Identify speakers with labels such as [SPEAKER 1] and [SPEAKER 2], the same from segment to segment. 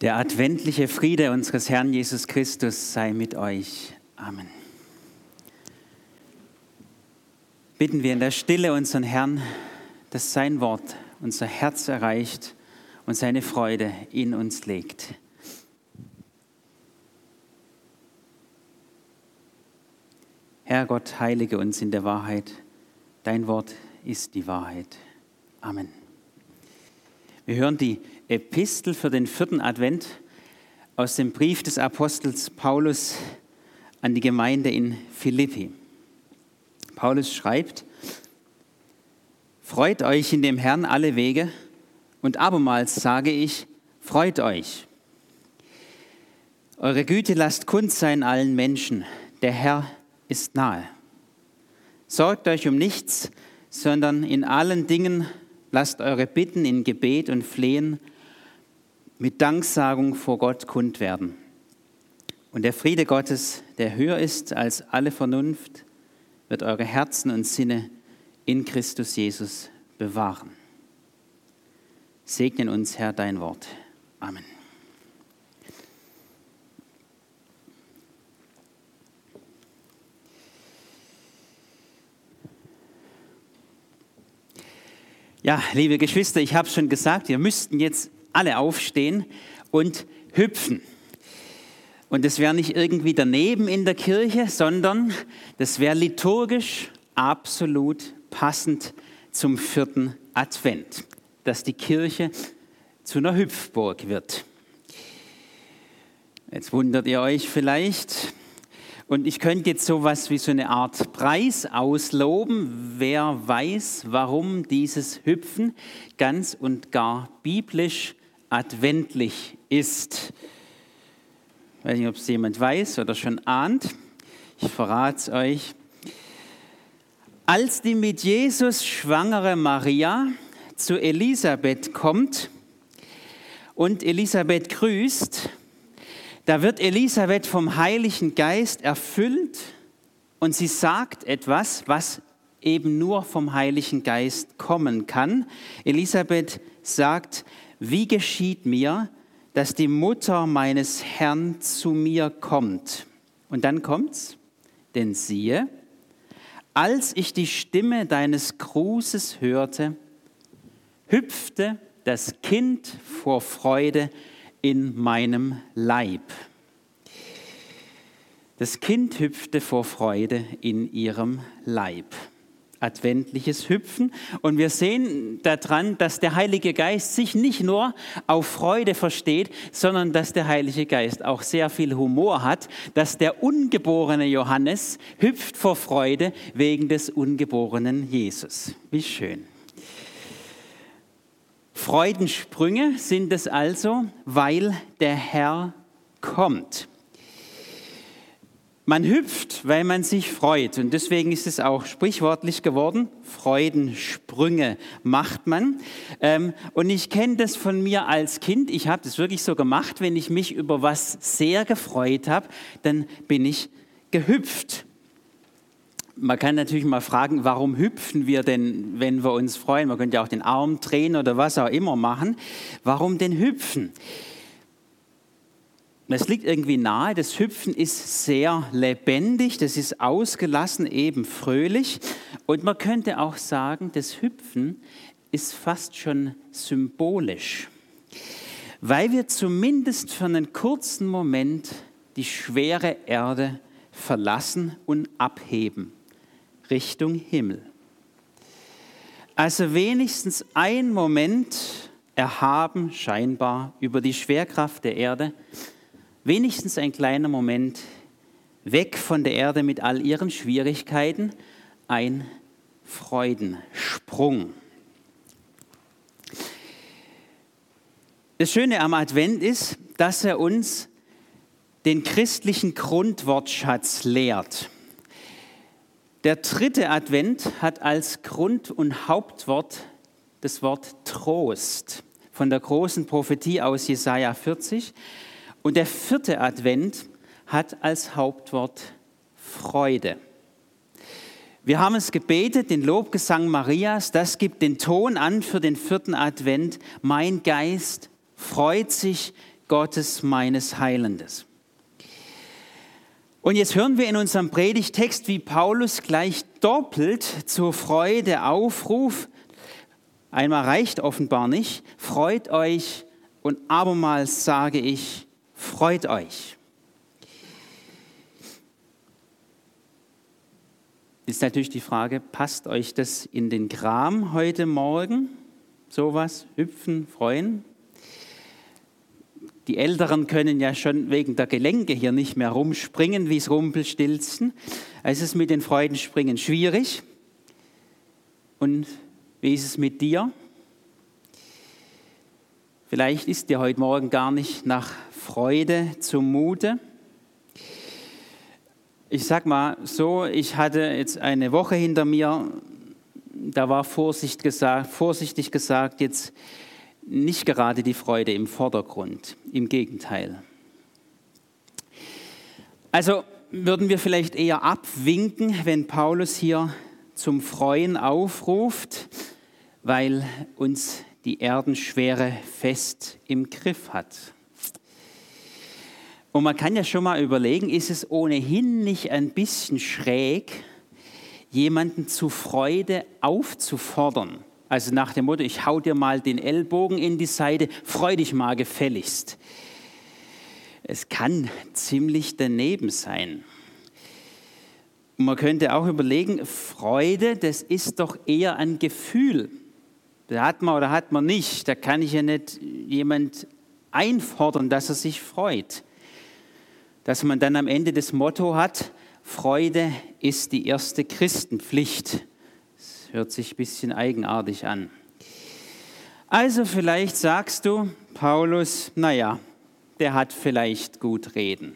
[SPEAKER 1] Der adventliche Friede unseres Herrn Jesus Christus sei mit euch. Amen. Bitten wir in der Stille unseren Herrn, dass sein Wort unser Herz erreicht und seine Freude in uns legt. Herr Gott, heilige uns in der Wahrheit. Dein Wort ist die Wahrheit. Amen. Wir hören die Epistel für den 4. Advent aus dem Brief des Apostels Paulus an die Gemeinde in Philippi. Paulus schreibt: Freut euch in dem Herrn alle Wege, und abermals sage ich, freut euch. Eure Güte lasst kund sein allen Menschen, der Herr ist nahe. Sorgt euch um nichts, sondern in allen Dingen lasst eure Bitten in Gebet und Flehen mit Danksagung vor Gott kund werden. Und der Friede Gottes, der höher ist als alle Vernunft, wird eure Herzen und Sinne in Christus Jesus bewahren. Segne uns, Herr, dein Wort. Amen. Ja, liebe Geschwister, ich habe schon gesagt, wir müssten jetzt alle aufstehen und hüpfen. Und das wäre nicht irgendwie daneben in der Kirche, sondern das wäre liturgisch absolut passend zum 4. Advent, dass die Kirche zu einer Hüpfburg wird. Jetzt wundert ihr euch vielleicht. Und ich könnte jetzt sowas wie so eine Art Preis ausloben. Wer weiß, warum dieses Hüpfen ganz und gar biblisch adventlich ist. Ich weiß nicht, ob es jemand weiß oder schon ahnt. Ich verrate es euch. Als die mit Jesus schwangere Maria zu Elisabeth kommt und Elisabeth grüßt, da wird Elisabeth vom Heiligen Geist erfüllt und sie sagt etwas, was eben nur vom Heiligen Geist kommen kann. Elisabeth sagt: Wie geschieht mir, dass die Mutter meines Herrn zu mir kommt? Und dann kommt's: Denn siehe, als ich die Stimme deines Grußes hörte, hüpfte das Kind vor Freude in meinem Leib. Das Kind hüpfte vor Freude in ihrem Leib. Adventliches Hüpfen. Und wir sehen daran, dass der Heilige Geist sich nicht nur auf Freude versteht, sondern dass der Heilige Geist auch sehr viel Humor hat, dass der ungeborene Johannes hüpft vor Freude wegen des ungeborenen Jesus. Wie schön. Freudensprünge sind es also, weil der Herr kommt. Man hüpft, weil man sich freut, und deswegen ist es auch sprichwörtlich geworden: Freudensprünge macht man. Und ich kenne das von mir als Kind. Ich habe das wirklich so gemacht: Wenn ich mich über was sehr gefreut habe, dann bin ich gehüpft. Man kann natürlich mal fragen, warum hüpfen wir denn, wenn wir uns freuen? Man könnte ja auch den Arm drehen oder was auch immer machen. Warum denn hüpfen? Es liegt irgendwie nahe, das Hüpfen ist sehr lebendig, das ist ausgelassen, eben fröhlich. Und man könnte auch sagen, das Hüpfen ist fast schon symbolisch, weil wir zumindest für einen kurzen Moment die schwere Erde verlassen und abheben Richtung Himmel. Also wenigstens ein Moment erhaben scheinbar über die Schwerkraft der Erde, wenigstens ein kleiner Moment weg von der Erde mit all ihren Schwierigkeiten, ein Freudensprung. Das Schöne am Advent ist, dass er uns den christlichen Grundwortschatz lehrt. Der 3. Advent hat als Grund- und Hauptwort das Wort Trost von der großen Prophetie aus Jesaja 40. Und der 4. Advent hat als Hauptwort Freude. Wir haben es gebetet, den Lobgesang Marias, das gibt den Ton an für den 4. Advent. Mein Geist freut sich Gottes meines Heilandes. Und jetzt hören wir in unserem Predigtext, wie Paulus gleich doppelt zur Freude aufruft. Einmal reicht offenbar nicht, freut euch, und abermals sage ich, freut euch. Ist natürlich die Frage, passt euch das in den Kram heute Morgen? Sowas, hüpfen, freuen? Die Älteren können ja schon wegen der Gelenke hier nicht mehr rumspringen, wie es Rumpelstilzchen. Es ist mit den Freudenspringen schwierig. Und wie ist es mit dir? Vielleicht ist dir heute Morgen gar nicht nach Freude zumute. Ich sag mal so, ich hatte jetzt eine Woche hinter mir, da war vorsichtig gesagt jetzt nicht gerade die Freude im Vordergrund, im Gegenteil. Also würden wir vielleicht eher abwinken, wenn Paulus hier zum Freuen aufruft, weil uns die Erdenschwere fest im Griff hat. Und man kann ja schon mal überlegen, ist es ohnehin nicht ein bisschen schräg, jemanden zu Freude aufzufordern? Also nach dem Motto, ich hau dir mal den Ellbogen in die Seite, freu dich mal gefälligst. Es kann ziemlich daneben sein. Und man könnte auch überlegen, Freude, das ist doch eher ein Gefühl. Das hat man oder hat man nicht. Da kann ich ja nicht jemand einfordern, dass er sich freut. Dass man dann am Ende das Motto hat, Freude ist die erste Christenpflicht. Das hört sich ein bisschen eigenartig an. Also vielleicht sagst du, Paulus, naja, der hat vielleicht gut reden.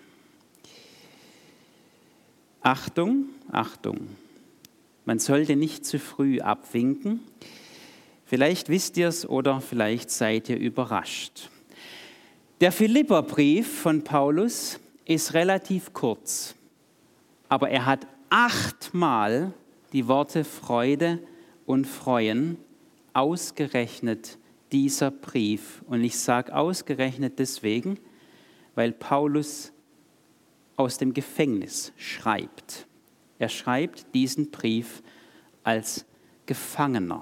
[SPEAKER 1] Achtung, Achtung, man sollte nicht zu früh abwinken. Vielleicht wisst ihr es oder vielleicht seid ihr überrascht. Der Philipperbrief von Paulus ist relativ kurz, aber er hat 8-mal die Worte Freude und Freuen, ausgerechnet dieser Brief. Und ich sage ausgerechnet deswegen, weil Paulus aus dem Gefängnis schreibt. Er schreibt diesen Brief als Gefangener.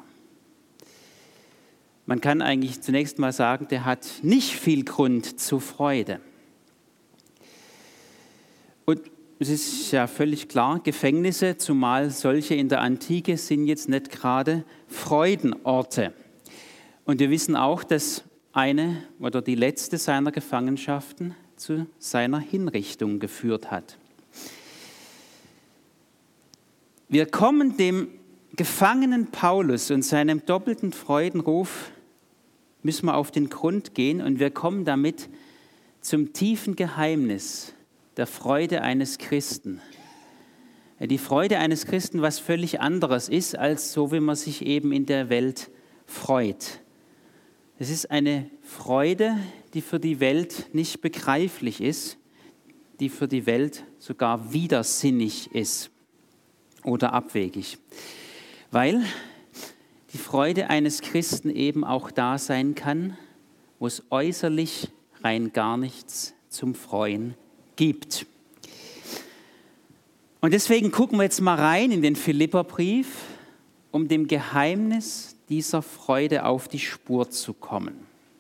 [SPEAKER 1] Man kann eigentlich zunächst mal sagen, der hat nicht viel Grund zur Freude. Und es ist ja völlig klar, Gefängnisse, zumal solche in der Antike, sind jetzt nicht gerade Freudenorte. Und wir wissen auch, dass eine oder die letzte seiner Gefangenschaften zu seiner Hinrichtung geführt hat. Wir kommen dem Gefangenen Paulus und seinem doppelten Freudenruf, müssen wir auf den Grund gehen, und wir kommen damit zum tiefen Geheimnis der Freude eines Christen. Die Freude eines Christen, was völlig anderes ist, als so, wie man sich eben in der Welt freut. Es ist eine Freude, die für die Welt nicht begreiflich ist, die für die Welt sogar widersinnig ist oder abwegig. Weil die Freude eines Christen eben auch da sein kann, wo es äußerlich rein gar nichts zum Freuen gibt. Und deswegen gucken wir jetzt mal rein in den Philipperbrief, um dem Geheimnis dieser Freude auf die Spur zu kommen.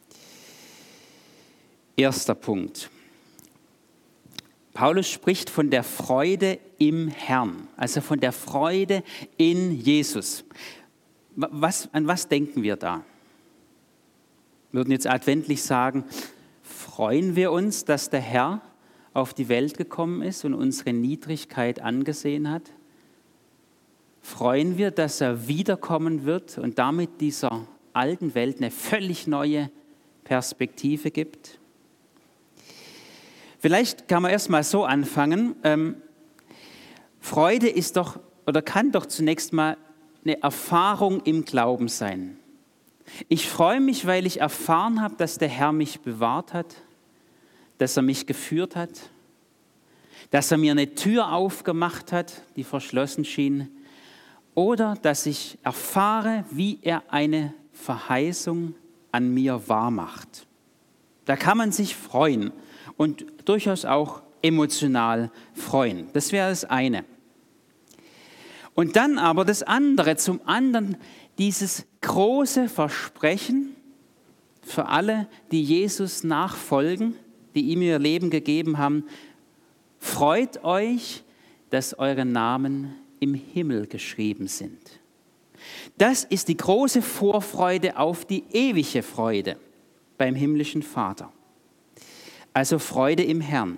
[SPEAKER 1] Erster Punkt. Paulus spricht von der Freude im Herrn, also von der Freude in Jesus. An was denken wir da? Wir würden jetzt adventlich sagen, freuen wir uns, dass der Herr auf die Welt gekommen ist und unsere Niedrigkeit angesehen hat? Freuen wir, dass er wiederkommen wird und damit dieser alten Welt eine völlig neue Perspektive gibt? Vielleicht kann man erst mal so anfangen. Freude ist doch oder kann doch zunächst mal eine Erfahrung im Glauben sein. Ich freue mich, weil ich erfahren habe, dass der Herr mich bewahrt hat, dass er mich geführt hat, dass er mir eine Tür aufgemacht hat, die verschlossen schien, oder dass ich erfahre, wie er eine Verheißung an mir wahrmacht. Da kann man sich freuen und durchaus auch emotional freuen. Das wäre das eine. Und dann aber das andere, zum anderen dieses große Versprechen für alle, die Jesus nachfolgen, die ihm ihr Leben gegeben haben: Freut euch, dass eure Namen im Himmel geschrieben sind. Das ist die große Vorfreude auf die ewige Freude beim himmlischen Vater. Also Freude im Herrn.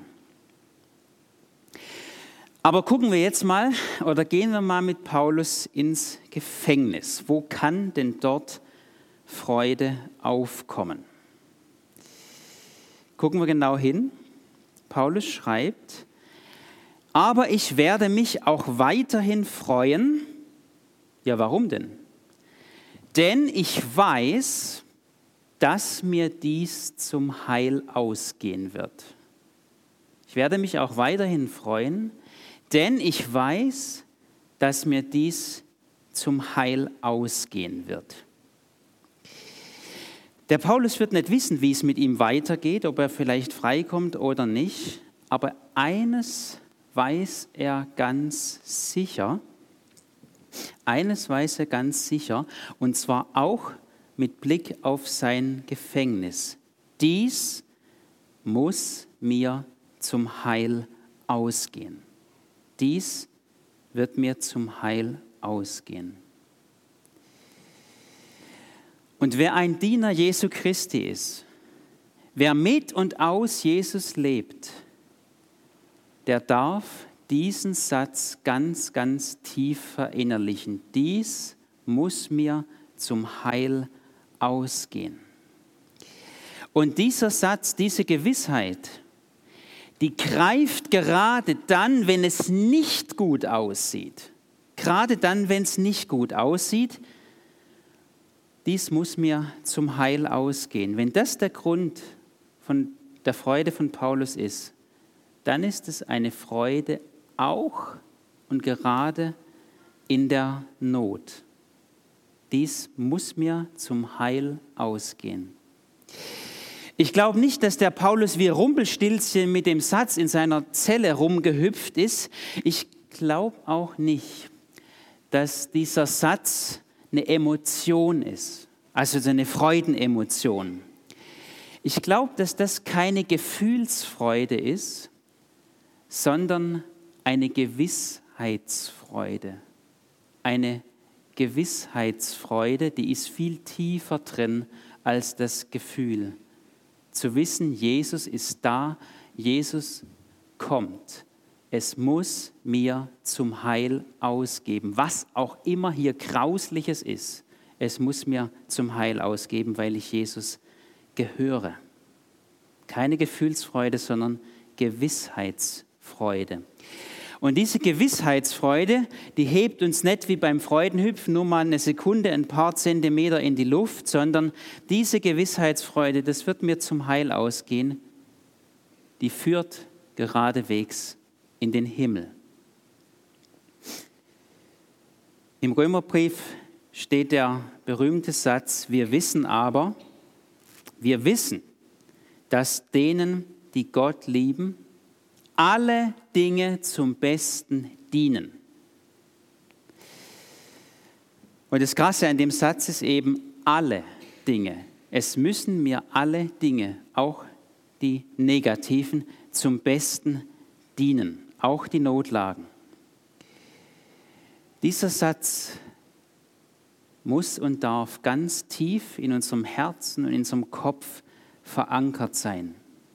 [SPEAKER 1] Aber gucken wir jetzt mal oder gehen wir mal mit Paulus ins Gefängnis. Wo kann denn dort Freude aufkommen? Gucken wir genau hin. Paulus schreibt: Aber ich werde mich auch weiterhin freuen. Ja, warum denn? Denn ich weiß, dass mir dies zum Heil ausgehen wird. Ich werde mich auch weiterhin freuen, denn ich weiß, dass mir dies zum Heil ausgehen wird. Der Paulus wird nicht wissen, wie es mit ihm weitergeht, ob er vielleicht freikommt oder nicht, aber eines weiß er ganz sicher, und zwar auch mit Blick auf sein Gefängnis: Dies muss mir zum Heil ausgehen. Dies wird mir zum Heil ausgehen. Und wer ein Diener Jesu Christi ist, wer mit und aus Jesus lebt, der darf diesen Satz ganz, ganz tief verinnerlichen. Dies muss mir zum Heil ausgehen. Und dieser Satz, diese Gewissheit, die greift gerade dann, wenn es nicht gut aussieht. Gerade dann, wenn es nicht gut aussieht, dies muss mir zum Heil ausgehen. Wenn das der Grund von der Freude von Paulus ist, dann ist es eine Freude auch und gerade in der Not. Dies muss mir zum Heil ausgehen. Ich glaube nicht, dass der Paulus wie Rumpelstilzchen mit dem Satz in seiner Zelle rumgehüpft ist. Ich glaube auch nicht, dass dieser Satz eine Emotion ist, also so eine Freudenemotion. Ich glaube, dass das keine Gefühlsfreude ist, sondern eine Gewissheitsfreude. Eine Gewissheitsfreude, die ist viel tiefer drin als das Gefühl. Zu wissen, Jesus ist da, Jesus kommt. Es muss mir zum Heil ausgeben, was auch immer hier Grausliches ist. Es muss mir zum Heil ausgeben, weil ich Jesus gehöre. Keine Gefühlsfreude, sondern Gewissheitsfreude. Und diese Gewissheitsfreude, die hebt uns nicht wie beim Freudenhüpfen nur mal eine Sekunde, ein paar Zentimeter in die Luft, sondern diese Gewissheitsfreude, das wird mir zum Heil ausgehen, die führt geradewegs in den Himmel. Im Römerbrief steht der berühmte Satz: Wir wissen, dass denen, die Gott lieben, alle Dinge zum Besten dienen. Und das Krasse an dem Satz ist eben alle Dinge. Es müssen mir alle Dinge, auch die negativen, zum Besten dienen, auch die Notlagen. Dieser Satz muss und darf ganz tief in unserem Herzen und in unserem Kopf verankert sein.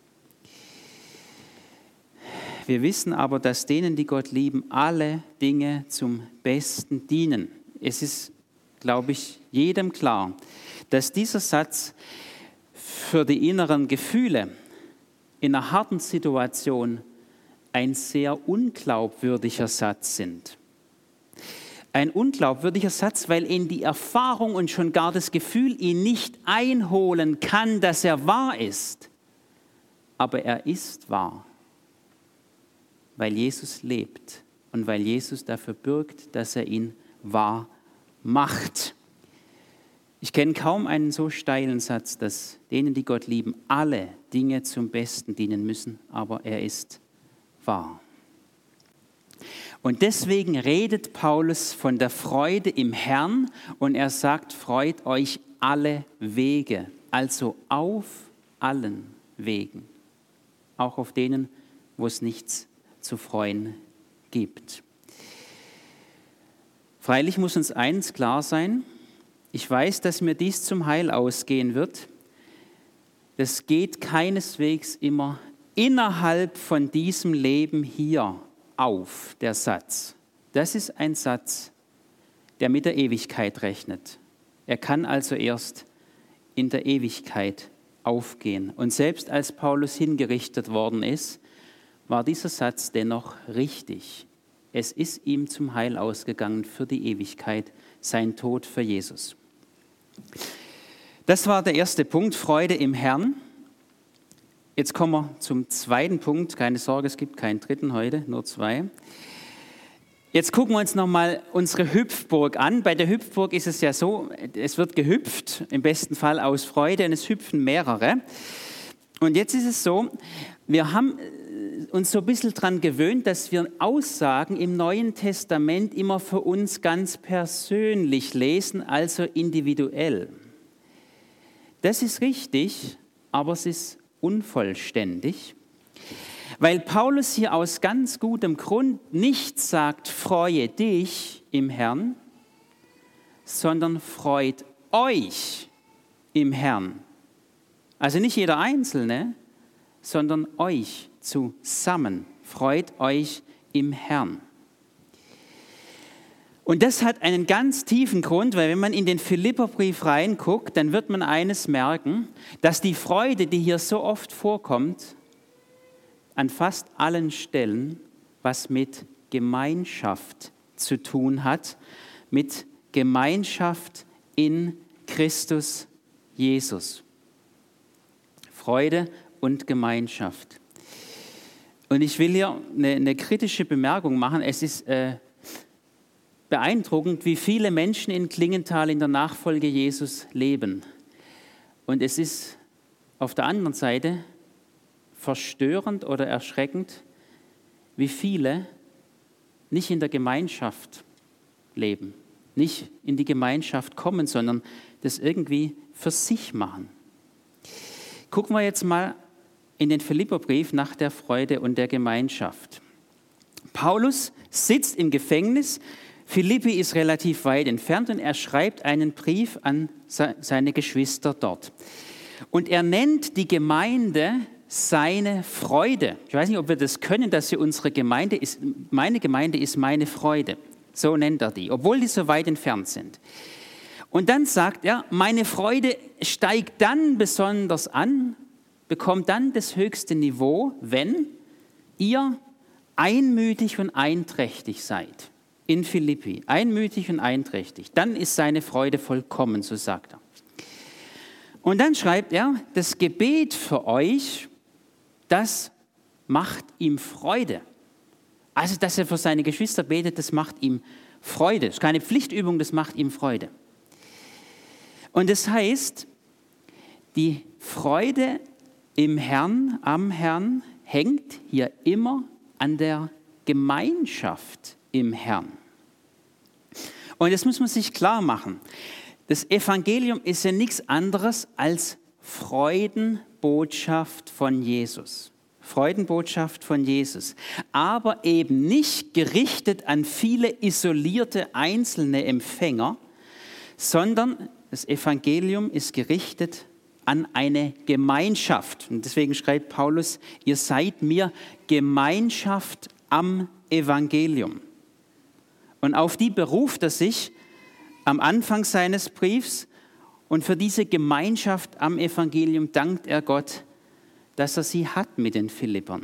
[SPEAKER 1] Wir wissen aber, dass denen, die Gott lieben, alle Dinge zum Besten dienen. Es ist, glaube ich, jedem klar, dass dieser Satz für die inneren Gefühle in einer harten Situation ein sehr unglaubwürdiger Satz sind. Ein unglaubwürdiger Satz, weil ihn die Erfahrung und schon gar das Gefühl ihn nicht einholen kann, dass er wahr ist. Aber er ist wahr, weil Jesus lebt und weil Jesus dafür bürgt, dass er ihn wahr macht. Ich kenne kaum einen so steilen Satz, dass denen, die Gott lieben, alle Dinge zum Besten dienen müssen, aber er ist wahr. Und deswegen redet Paulus von der Freude im Herrn und er sagt, freut euch alle Wege, also auf allen Wegen, auch auf denen, wo es nichts zu freuen gibt. Freilich muss uns eins klar sein, ich weiß, dass mir dies zum Heil ausgehen wird. Das geht keineswegs immer innerhalb von diesem Leben hier auf, der Satz. Das ist ein Satz, der mit der Ewigkeit rechnet. Er kann also erst in der Ewigkeit aufgehen. Und selbst als Paulus hingerichtet worden ist, war dieser Satz dennoch richtig. Es ist ihm zum Heil ausgegangen für die Ewigkeit, sein Tod für Jesus. Das war der erste Punkt, Freude im Herrn. Jetzt kommen wir zum zweiten Punkt. Keine Sorge, es gibt keinen dritten heute, nur zwei. Jetzt gucken wir uns nochmal unsere Hüpfburg an. Bei der Hüpfburg ist es ja so, es wird gehüpft, im besten Fall aus Freude, und es hüpfen mehrere. Und jetzt ist es so, wir haben uns so ein bisschen daran gewöhnt, dass wir Aussagen im Neuen Testament immer für uns ganz persönlich lesen, also individuell. Das ist richtig, aber es ist unvollständig, weil Paulus hier aus ganz gutem Grund nicht sagt, freue dich im Herrn, sondern freut euch im Herrn. Also nicht jeder Einzelne, sondern euch zusammen. Freut euch im Herrn. Und das hat einen ganz tiefen Grund, weil wenn man in den Philipperbrief reinguckt, dann wird man eines merken, dass die Freude, die hier so oft vorkommt, an fast allen Stellen was mit Gemeinschaft zu tun hat, mit Gemeinschaft in Christus Jesus. Freude und Gemeinschaft. Und ich will hier eine kritische Bemerkung machen. Es ist beeindruckend, wie viele Menschen in Klingenthal in der Nachfolge Jesus leben. Und es ist auf der anderen Seite verstörend oder erschreckend, wie viele nicht in der Gemeinschaft leben, nicht in die Gemeinschaft kommen, sondern das irgendwie für sich machen. Gucken wir jetzt mal in den Philipperbrief nach der Freude und der Gemeinschaft. Paulus sitzt im Gefängnis, Philippi ist relativ weit entfernt und er schreibt einen Brief an seine Geschwister dort. Und er nennt die Gemeinde seine Freude. Ich weiß nicht, ob wir das können, dass sie unsere Gemeinde ist. Meine Gemeinde ist meine Freude. So nennt er die, obwohl die so weit entfernt sind. Und dann sagt er, meine Freude steigt dann besonders an, bekommt dann das höchste Niveau, wenn ihr einmütig und einträchtig seid. In Philippi, einmütig und einträchtig. Dann ist seine Freude vollkommen, so sagt er. Und dann schreibt er, das Gebet für euch, das macht ihm Freude. Also, dass er für seine Geschwister betet, das macht ihm Freude. Das ist keine Pflichtübung, das macht ihm Freude. Und das heißt, die Freude im Herrn, am Herrn, hängt hier immer an der Gemeinschaft im Herrn. Und das muss man sich klar machen. Das Evangelium ist ja nichts anderes als Freudenbotschaft von Jesus. Freudenbotschaft von Jesus. Aber eben nicht gerichtet an viele isolierte einzelne Empfänger, sondern das Evangelium ist gerichtet an eine Gemeinschaft. Und deswegen schreibt Paulus, ihr seid mir Gemeinschaft am Evangelium. Und auf die beruft er sich am Anfang seines Briefs. Und für diese Gemeinschaft am Evangelium dankt er Gott, dass er sie hat mit den Philippern.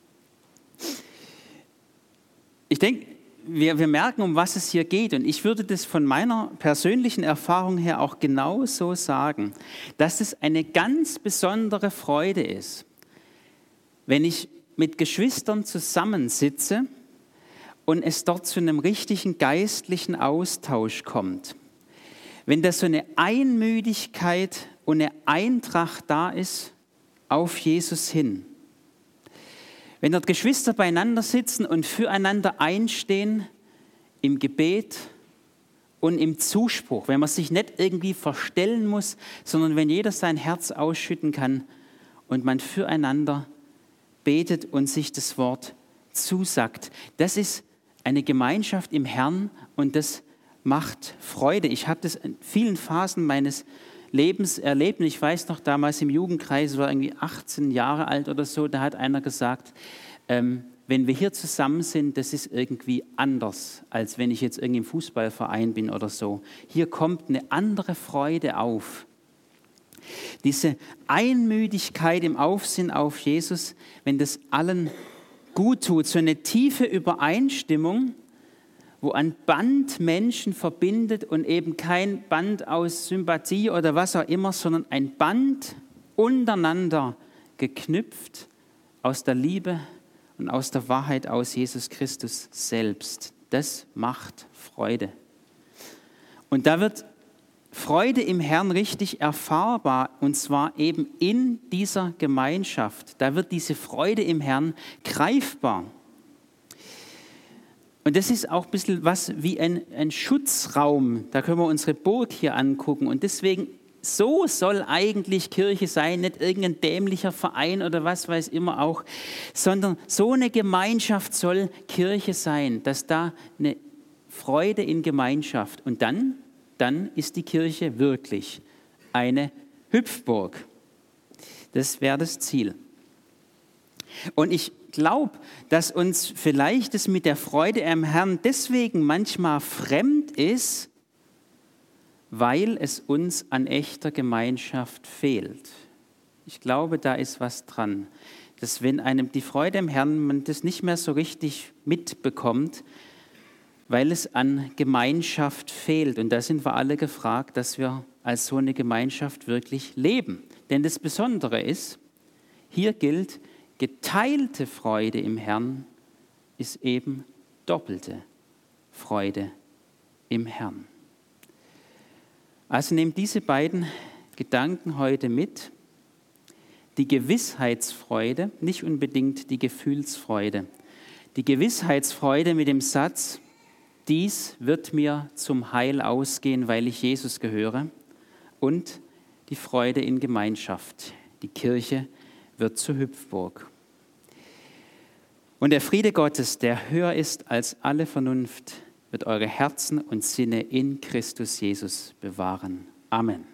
[SPEAKER 1] Ich denke, wir merken, um was es hier geht. Und ich würde das von meiner persönlichen Erfahrung her auch genau so sagen, dass es eine ganz besondere Freude ist, wenn ich mit Geschwistern zusammensitze und es dort zu einem richtigen geistlichen Austausch kommt. wenn da so eine Einmütigkeit und eine Eintracht da ist auf Jesus hin. Wenn dort Geschwister beieinander sitzen und füreinander einstehen im Gebet und im Zuspruch, wenn man sich nicht irgendwie verstellen muss, sondern wenn jeder sein Herz ausschütten kann und man füreinander betet und sich das Wort zusagt. Das ist eine Gemeinschaft im Herrn und das macht Freude. Ich habe das in vielen Phasen meines Lebens erlebt. Und ich weiß noch, damals im Jugendkreis, war irgendwie 18 Jahre alt oder so, da hat einer gesagt, wenn wir hier zusammen sind, das ist irgendwie anders, als wenn ich jetzt irgendwie im Fußballverein bin oder so. Hier kommt eine andere Freude auf. Diese Einmütigkeit im Aufsinn auf Jesus, wenn das allen gut tut, so eine tiefe Übereinstimmung, wo ein Band Menschen verbindet und eben kein Band aus Sympathie oder was auch immer, sondern ein Band untereinander geknüpft aus der Liebe und aus der Wahrheit aus Jesus Christus selbst. Das macht Freude. Und da wird Freude im Herrn richtig erfahrbar, und zwar eben in dieser Gemeinschaft. Da wird diese Freude im Herrn greifbar. Und das ist auch ein bisschen was wie ein Schutzraum. Da können wir unsere Burg hier angucken. Und deswegen, so soll eigentlich Kirche sein, nicht irgendein dämlicher Verein oder was weiß immer auch, sondern so eine Gemeinschaft soll Kirche sein, dass da eine Freude in Gemeinschaft. Und dann ist die Kirche wirklich eine Hüpfburg. Das wäre das Ziel. Und ich glaube, dass uns vielleicht das mit der Freude am Herrn deswegen manchmal fremd ist, weil es uns an echter Gemeinschaft fehlt. Ich glaube, da ist was dran, dass wenn einem die Freude am Herrn, man das nicht mehr so richtig mitbekommt, weil es an Gemeinschaft fehlt. Und da sind wir alle gefragt, dass wir als so eine Gemeinschaft wirklich leben. Denn das Besondere ist, hier gilt, geteilte Freude im Herrn ist eben doppelte Freude im Herrn. Also nehmt diese beiden Gedanken heute mit. Die Gewissheitsfreude, nicht unbedingt die Gefühlsfreude. Die Gewissheitsfreude mit dem Satz, dies wird mir zum Heil ausgehen, weil ich Jesus gehöre. Und die Freude in Gemeinschaft. Die Kirche wird zur Hüpfburg. Und der Friede Gottes, der höher ist als alle Vernunft, wird eure Herzen und Sinne in Christus Jesus bewahren. Amen.